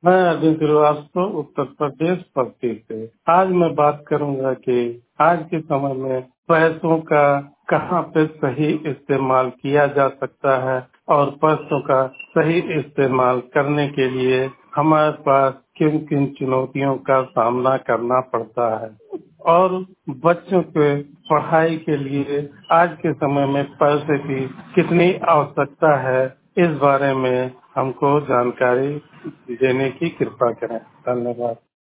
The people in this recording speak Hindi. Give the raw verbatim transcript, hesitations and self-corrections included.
मैं अरविंद श्रीवास्तव, उत्तर प्रदेश बस्ती से। आज मैं बात करूंगा कि आज के समय में पैसों का कहाँ पे सही इस्तेमाल किया जा सकता है और पैसों का सही इस्तेमाल करने के लिए हमारे पास किन किन चुनौतियों का सामना करना पड़ता है और बच्चों के पढ़ाई के लिए आज के समय में पैसे की कितनी आवश्यकता है, इस बारे में हमको जानकारी देने की कृपा करें। धन्यवाद।